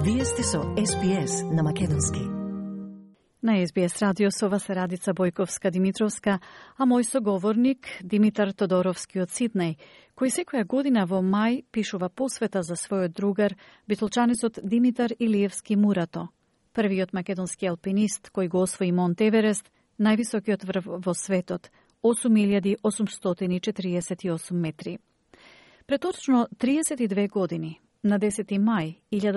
Вие сте со SBS на Македонски. На SBS радио со вас Радица Бојковска-Димитровска, а мој соговорник Димитар Тодоровски од Сиднеј, кој секоја година во мај пишува посвета за својот другар, битолчанецот Димитар Илиевски Мурато, првиот македонски алпинист кој го освои Монт Еверест, највисокиот врв во светот, 8848 метри. Пред точно 32 години, на 10. мај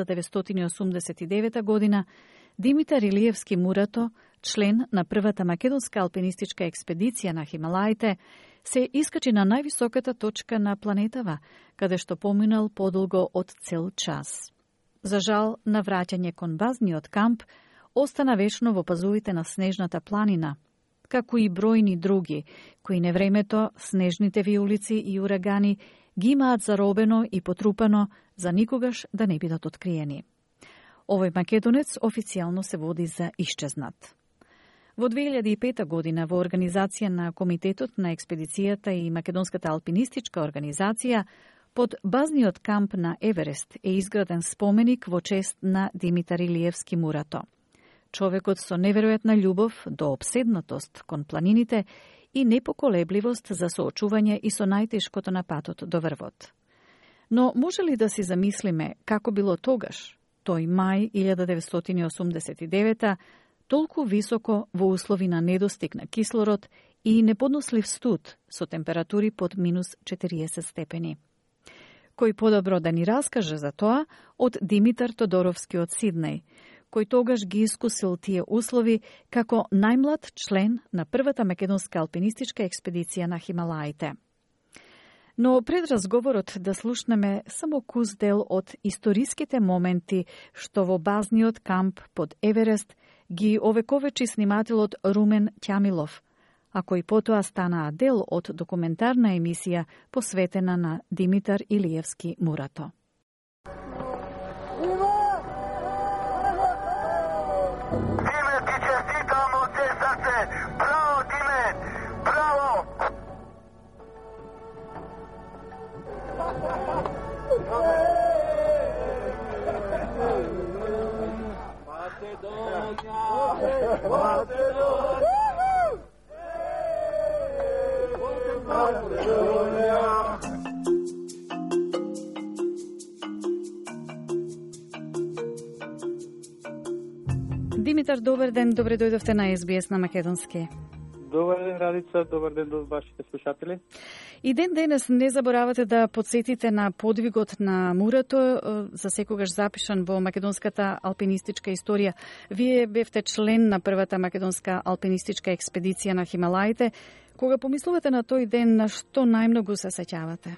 1989 година, Димитар Илиевски Мурато, член на првата македонска алпинистичка експедиција на Хималаите, се искачи на највисоката точка на планетава, каде што поминал подолго од цел час. За жал, на враќање кон базниот камп, остана вечно во пазувите на снежната планина, како и бројни други, кои невремето, снежните виулици и урагани ги имаат заробено и потрупано за никогаш да не бидат откриени. Овој македонец официјално се води за исчезнат. Во 2005 година во организација на Комитетот на експедицијата и Македонската алпинистичка организација под базниот камп на Еверест е изграден споменик во чест на Димитар Илиевски Мурато. Човекот со неверојатна љубов до обседнатост кон планините и непоколебливост за соочување и со најтешкото на патот до врвот. Но може ли да си замислиме како било тогаш, тој мај 1989, толку високо во услови на недостиг на кислород и неподнослив студ со температури под минус 40 степени? Кој подобро да ни раскаже за тоа од Димитар Тодоровски од Сиднеј, кој тогаш ги искусил тие услови како најмлад член на првата македонска алпинистичка експедиција на Хималаите. Но пред разговорот да слушнеме само кус дел од историските моменти што во базниот камп под Еверест ги овековечи снимателот Румен Ќамилов, а кој потоа станаа дел од документарна емисија посветена на Димитар Илиевски Мурато. Диме, ти честитам од се срце! Браво, Диме! Браво! Димитар, добар ден, добре дојдовте на SBS на Македонски. Добар ден, Радица, добар ден до вашите слушатели. И ден денес не заборавате да подсетите на подвигот на Мурато, за секогаш запишан во македонската алпинистичка историја. Вие бевте член на првата македонска алпинистичка експедиција на Хималаите. Кога помислувате на тој ден, на што најмногу се сеќавате?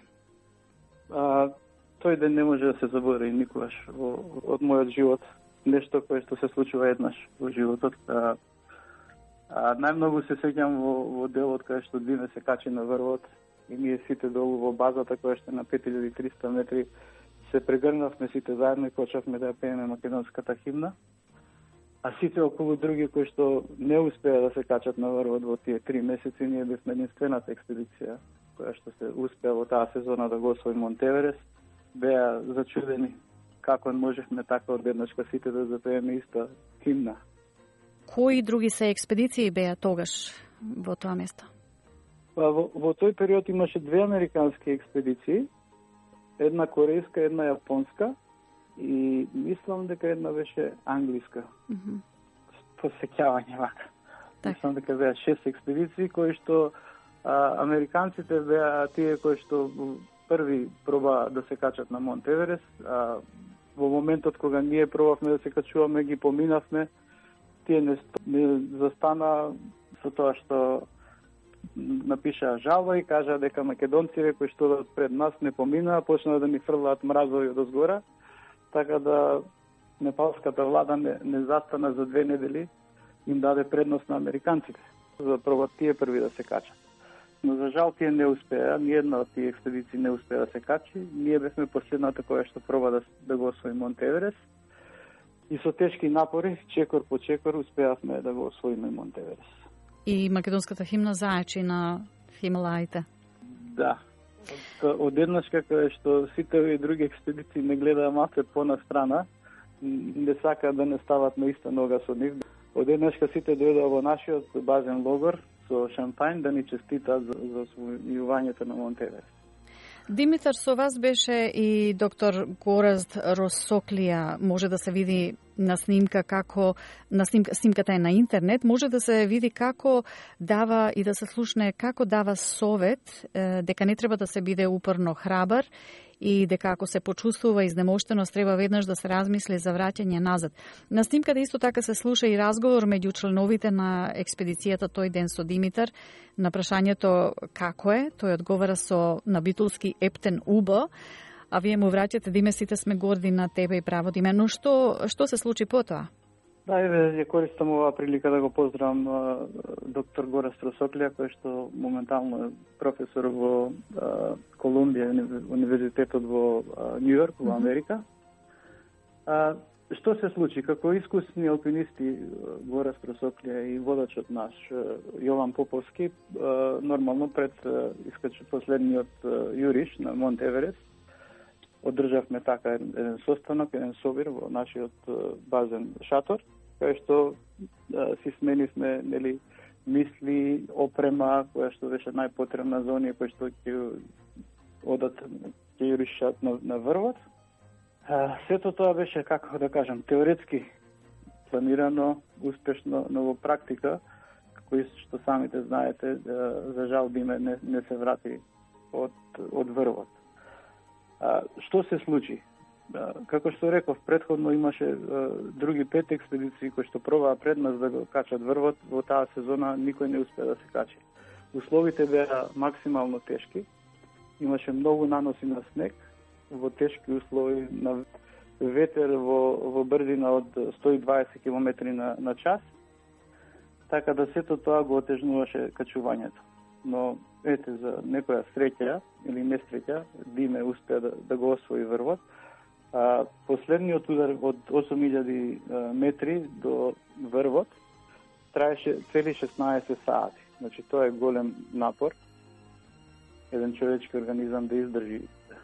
Тој ден не може да се заборави никогаш од мојот живот. Нешто кое што се случува еднаш во животот. Најмногу се сеќам во делот кај што Диме се качи на врвот и ние сите долу во базата која што е на 5300 метри се прегрнавме сите заедно и почнавме да ја пееме македонската химна. А сите околу други кои што не успеа да се качат на врвот во тие 3 месеци, ние бевме единствената експедиција која што се успеа во таа сезона да го освои Монт Еверест. Беа зачудени како можевме така одеднашка сите да запееме иста химна. Кои други се експедиции беа тогаш во тоа место? Во тој период имаше две американски експедиции, една корејска, една јапонска и мислам дека една беше англиска. По сеќавање вака. Мислам дека беа 6 експедиции кои што американците беа тие кои што први проба да се качат на Монт Еверест. Во моментот кога ние пробавме да се качуваме, ги поминавме. Тие не застана со тоа што напишаа жалба и кажаа дека македонците кои што пред нас не поминаа, почнаа да ни фрлаат мразови од озгора, така да непалската влада не застана за 2 недели, им даде предност на американците, за да пробат тие први да се качат. Но за жал тие не успеа, ниедна од тие експедиции не успеа да се качи. Ние бевме последната која што проба да го освои Монт Еверест. И со тешки напори, чекор по чекор, успеавме да го освоиме Монт Еверест. И македонската химна заечи на Хималаите. Да. Одеднаш како што сите овие други експедиции не гледаа малку понастрана, не сака да не стават на иста нога со нив. Одеднашка сите дојдоа во нашиот базен логор со шампањ да ни честитаат за освојувањето на Монтеверест. Димитар, со вас беше и доктор Горазд Росоклија. Може да се види на снимка како снимката е на интернет, може да се види како дава и да се слушне како дава совет дека не треба да се биде упорно храбар и дека ако се почувствува изнемоштеност треба веднаш да се размисли за враќање назад. На снимката исто така се слуша и разговор меѓу членовите на експедицијата тој ден со Димитар. На прашањето како е, тој одговара со набитулски ептен убо, а вие му враќате: Диме, сите сме горди на тебе и право, Диме. Но што се случи потоа? Да, ја користам оваа прилика да го поздравам доктор Горазд Росоклија, кој што моментално е професор во Колумбија, универзитетот во Њујорк, во Америка. Што се случи? Како искусни алпинисти Горазд Росоклија и водачот наш Јован Поповски, нормално пред последниот јуриш на Монт Еверест, одржавме така еден состанок, еден собир во нашиот базен шатор, кај што си сменивме мисли, опрема, која што беше најпотребна за оние кои што ќе одат, ќе јуришат на врвот. Сето тоа беше, како да кажам, теоретски планирано, успешно, но во практика, кои што самите знаете, за жал Диме не се врати од врвот. Што се случи? Како што реков, предходно имаше други 5 експедиции кои што пробаа пред нас да го качат врвот, во таа сезона никој не успеа да се качи. Условите беа максимално тешки, имаше многу наноси на снег, во тешки услови, на ветер во брзина од 120 км на час, така да сето тоа го отежнуваше качувањето. Но ете, за некоја среќа или несреќа, Диме успеа да го освои врвот. Последниот удар од 8000 метри до врвот траеше цели 16 сати. Значи, тоа е голем напор. Еден човечки организам да издржи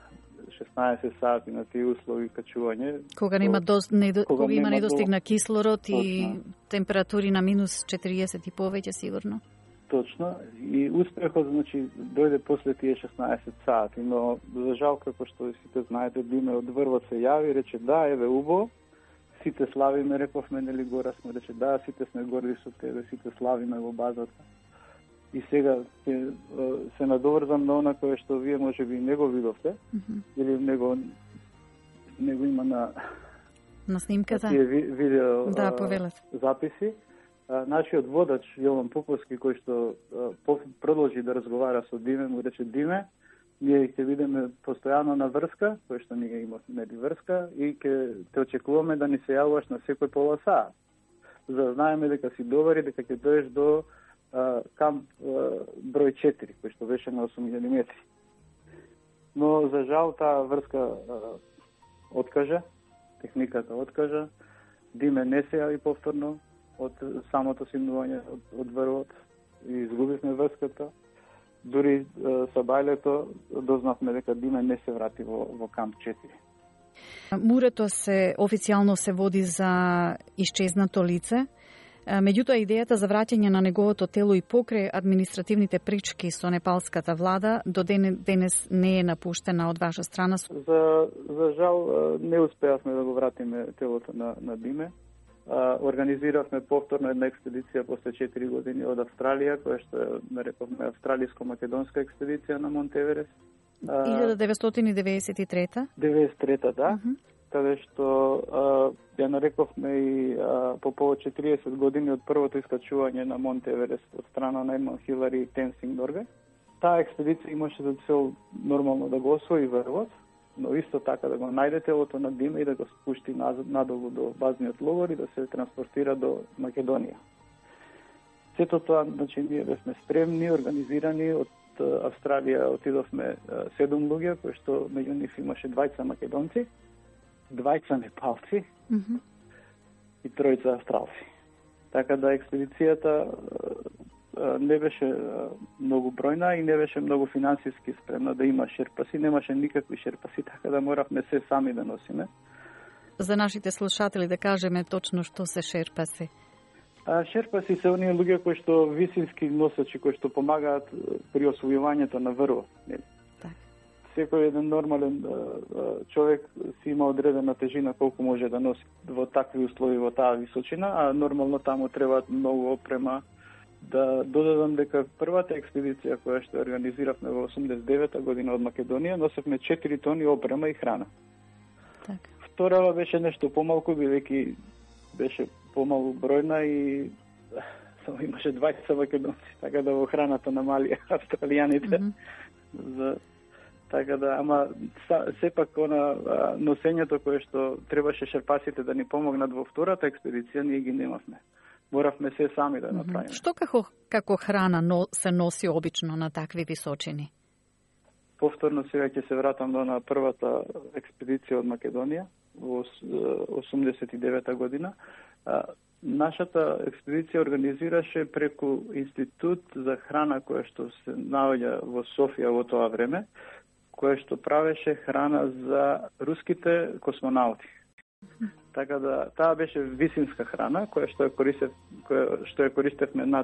16 сати на тие услови качување. Кога има недостиг на кислород и температури на минус 40 и повеќе, сигурно. Точно. И успехот, значи, дојде после тие 16 сати, но за жал, како што сите знаете, Диме од врвот се јави, рече: да, еве убо, сите славиме, рековме, нели гора сме, рече: да, сите сме горди со тебе, сите славиме во базата. И сега се надоврзам на она кое што вие можеби не го видовте, или него има на снимката, тие видео записи. Нашиот водач Јован Поповски, кој што продолжи да разговара со Диме, му рече: Диме, ние ќе бидеме постојано на врска, кој што ние имаме врска, и ќе те очекуваме да ни се јавуваш на секој пола саат, за да знаеме дека си добар и дека ќе дојдеш до камп број 4, кој што беше на 8000 метри. Но за жал таа врска откажа, техниката откажа, Диме не се јави повторно од самото симнување од врвот и изгубивме врската. Дури со бајлето дознавме дека Диме не се врати во камп 4. Мурето официјално се води за исчезнато лице. Меѓутоа, идејата за враќање на неговото тело и покрај административните пречки со непалската влада до денес не е напуштена од ваша страна. За жал не успеавме да го вратиме телото на Диме. Организиравме повторно една експедиција после 4 години од Австралија, која што е, нарековме, австралиско-македонска експедиција на Монт Еверест. 1993? 93-та, да. Каде што ја нарековме и по повод 40 години од првото искачување на Монт Еверест од страна на Едмон Хилари и Тенсинг Норге. Таа експедиција имаше за цел нормално да го освои врвот, но исто така да го најде телото на Диме и да го спушти надолу до базниот логор и да се транспортира до Македонија. Сето тоа, значи, ние бевме спремни, организирани. Од Австралија отидовме 7 луѓе, кои што меѓу нив имаше 2 македонци, 2 непалци и 3 австралци. Така да експедицијата не беше многу бројна и не беше многу финансиски спремна да има шерпаси, немаше никакви шерпаси, така да моравме се сами да носиме. за нашите слушатели да кажеме точно што се шерпаси? Шерпаси се оние луѓе кои што висински носачи, кои што помагаат при освојувањето на врво. Так. Секој еден нормален човек си има одредена тежина колку може да носи во такви услови, во таа височина, а нормално таму треба многу опрема. Да додадам дека првата експедиција која што организиравме во 89-та година од Македонија, носевме 4 тони опрема и храна. Так. Вторава беше нешто помалку, бидејќи беше помалку бројна и само имаше 20 македонци, така да во храната намалија австралијаните. Така да, ама сепак носењето кое што требаше шерпасите да ни помогнат во втората експедиција, ние ги немавме. Моравме се сами да направиме. Што како храна се носи обично на такви височини? Повторно сега ќе се вратам на првата експедиција од Македонија во 89-та година. Нашата експедиција организираше преку Институт за храна која што се наоѓа во Софија во тоа време, која што правеше храна за руските космонаути. Така да, таа беше висинска храна, која што ја користевме над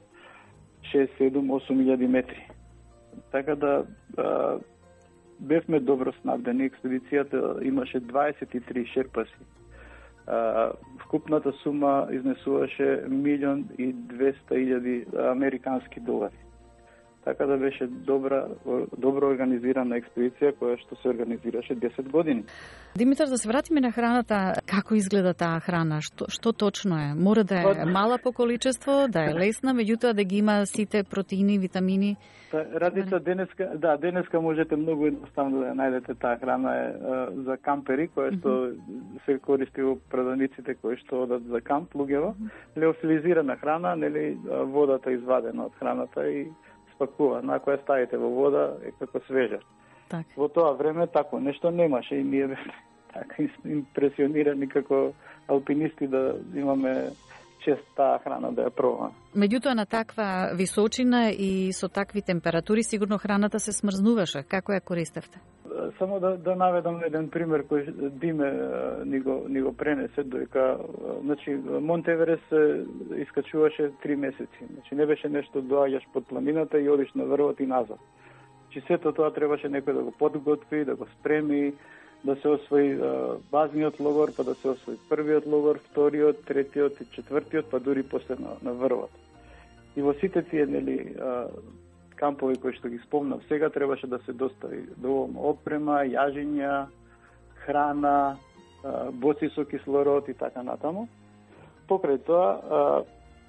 6-7-8 метри. Така да, бевме добро снабдени. Експедицијата имаше 23 шерпаси. Вкупната сума изнесуваше 1.200.000 американски долари. Така да беше добро организирана експедиција која што се организираше 10 години. Димитар, да се вратиме на храната. Како изгледа таа храна? Што точно е? Мора да е мала по количество, да е лесна, меѓутоа да ги има сите протеини, витамини? Радица денеска можете многу едноставно да ја најдете. Таа храна е за кампери, која што се користи во продавниците кои што одат за камп, луѓево. Леофилизирана храна, нели водата извадена од храната и спакува, на која ставите во вода е како свежа. Так. Во тоа време тако нешто немаше и ние бевме така импресионирани како алпинисти да имаме чест таа храна да ја пробаме. Меѓутоа на таква височина и со такви температури сигурно храната се смрзнуваше. Како ја користевте? Само да наведам еден пример кој Диме ни го пренесе, дека значи Монт Еверест се искачуваше 3 месеци. Значи не беше нешто доаѓаш под планината и одиш на врвот и назад. Значи сето тоа требаше некој да го подготви, да го спреми, да се освои базниот логор, па да се освои првиот логор, вториот, третиот и четвртиот, па дури после на врвот. И во сите тие кампови кои што ги спомнав сега требаше да се достави доволно опрема, јажиња, храна, боци со кислород и така натаму. Покрај тоа,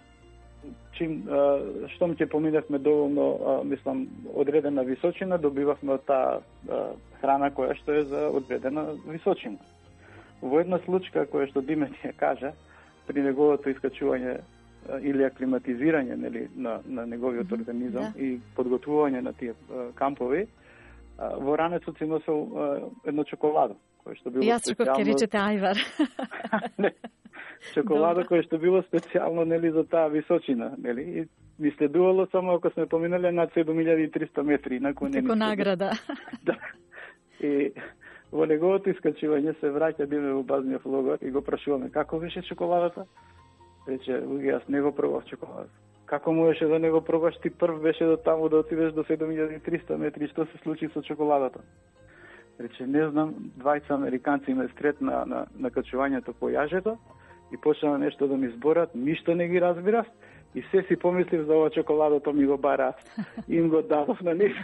штом ќе поминавме доволно, мислам, одредена височина, добивавме од таа храна која што е за одредена височина. Во една случка која што Диме ти ја кажа, при неговото искачување или аклиматизирање на неговиот организам и подготвување на тие кампови, во ранецот си носел едно чоколадо, кое што било специјално. Јас чекав ќе речете ајвар. Чоколадо кое што било специјално за таа височина, и ми следувало само ако сме поминале над 7300 метри, инаку не. Како награда. Да. И во неговото искачување се враќа Диме во базниот логор и го прашуваме како беше чоколадата. Рече, јас не го пробав чоколадата. Како можеше да не го пробаш, ти прв беше до таму да отидеш до 7300 метри, што се случи со чоколадата? Рече, не знам, двајца американци ме стрет на качувањето по јажето и почна нешто да ми зборат, ништо не ги разбирав и се си помислив за ова чоколадото ми го бараат. Им го дадов на нив.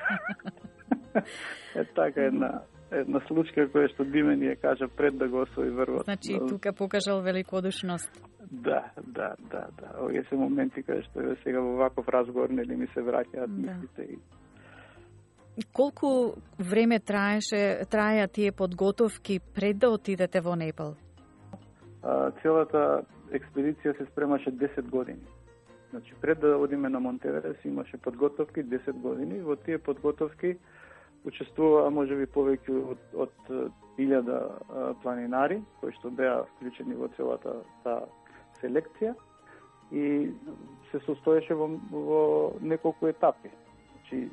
Така една случка која што Диме ни ја кажа пред да го освои врвот. Значи тука покажал великодушност. Да. Овие се моменти кај што сега во ваков разговор ми се враќаат мислите. Колку време траја тие подготовки пред да отидете во Непал? Целата експедиција се спремаше 10 години. Значи пред да одиме на Монт Еверест имаше подготовки 10 години. Во тие подготовки учествува можеби повеќе од 1000 планинари кои што беа вклучени во целата таа селекција и се состоеше во неколку етапи. Значи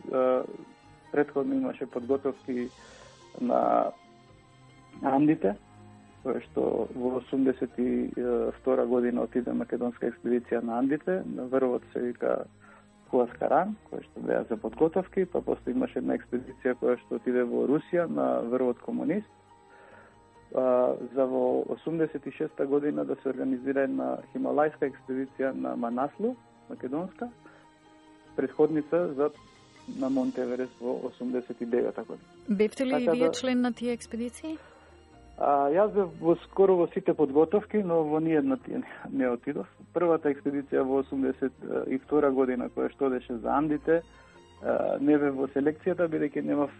претходно имаше подготовки на Андите, кој што во 82 година отиде македонска експедиција на Андите, на врвот се вика Хуаскаран, кој што беа за подготовки, па после имаше една експедиција која што отиде во Русија на врвот Комунист. За во 86 година да се организира една хималајска експедиција на Манаслу, македонска, претходница за на Монте Еверест во 89 година. Бевте ли така вие член на тие експедиции? Јас бев скоро во сите подготовки, но во ниједна не отидов. Првата експедиција во 82 година, која што одеше за Андите, не бев во селекцијата, бидејќи немав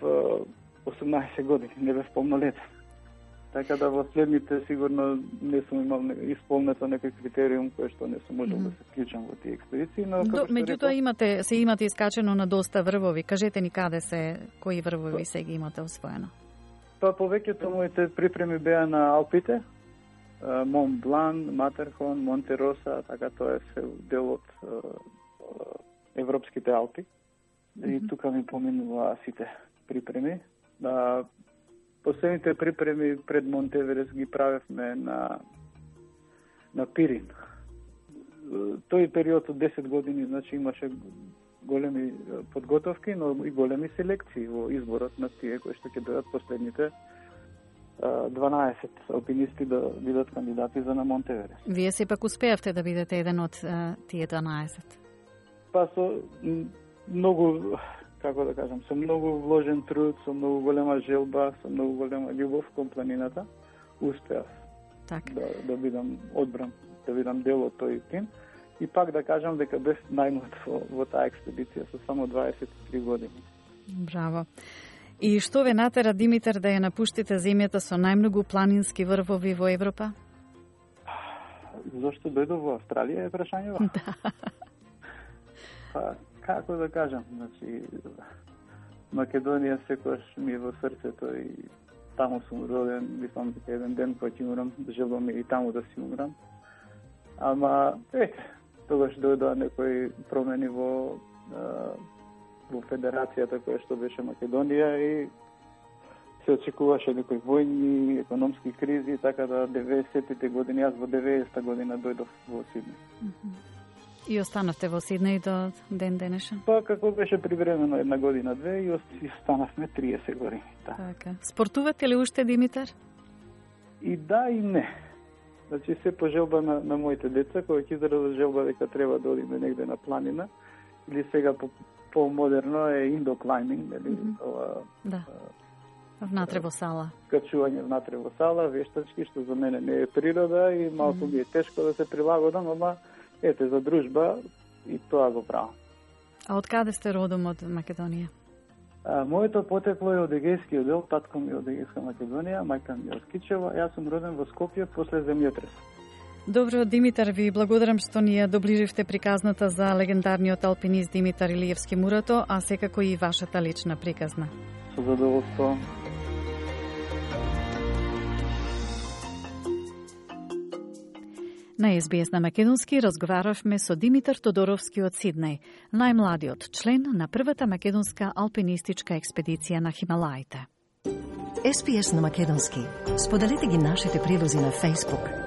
18 години, не бев полнолетен. Така да во следните сигурно не сум имал исполнето некој критериум кој што не сум можел да се вклучам во тие експедиции, но меѓутоа имате искачено на доста врвови. Кажете ни каде кои врвови се ги имате освоено? Па повеќето моите припреми беа на Алпите, Мон Блан, Матерхон, Монте Роса, така тоа е се дел од европските Алпи. И тука ми поминуваа сите припреми. Последните припреми пред Монте Еверест ги правевме на Пирин. Тој период од 10 години, значи имаше големи подготовки, но и големи селекции во изборот на тие кои што ќе дојдат последните 12 алпинисти да бидат кандидати за на Монте Еверест. Вие сепак успеавте да бидете еден од тие 12? Па со многу, како да кажам, со многу вложен труд, со многу голема желба, со многу голема љубов кон планината, успеав да бидам одбран, да бидам дел од тој тим. И пак да кажам дека бев најмлад во таа експедиција со само 23 години. Браво. И што ве натера, Димитар, да ја напуштите земјата со најмногу планински врвови во Европа? Зошто дојдов во Австралија е прашањето? Да. Па, како да кажам, значи Македонија секогаш ми е во срцето и таму сум роден, мислам дека еден ден кога ќе умрам, желбам и таму да си умрам. Ама, тогаш дојдоа некои промени во федерацијата која што беше Македонија и се очекуваше некои војни, економски кризи, така да 90-тите години, јас во 90-та година дојдов во Сиднеј. И останавте во Сиднеј до ден денешен? Па, како беше привремено една година, две, и останавме 30 години. Да. Така. Спортувате ли уште, Димитар? И да, и не. Значи, се по желба на моите деца, кои ќе изразат желба дека треба да одиме негде на планина, или сега по-модерно е индо клайминг, нели? Да. Внатре во сала. Качување внатре во сала, вештачки, што за мене не е природа и малку ми е тешко да се прилагодам, ама за дружба и тоа го правам. А од каде сте родом од Македонија? Моето потекло е од Егејскиот дел, татко ми е од Егејска Македонија, мајка ми е од Кичево, јас сум роден во Скопје после земјотрес. Добро, Димитар, ви благодарам што ни ја доближивте приказната за легендарниот алпинист Димитар Илиевски Мурато, а секако и вашата лична приказна. Со задоволство. На СБС на Македонски разговаравме со Димитар Тодоровски од Сиднеј, најмладиот член на првата македонска алпинистичка експедиција на Хималаите. SBS на Македонски. Споделете ги нашите прилози на Facebook,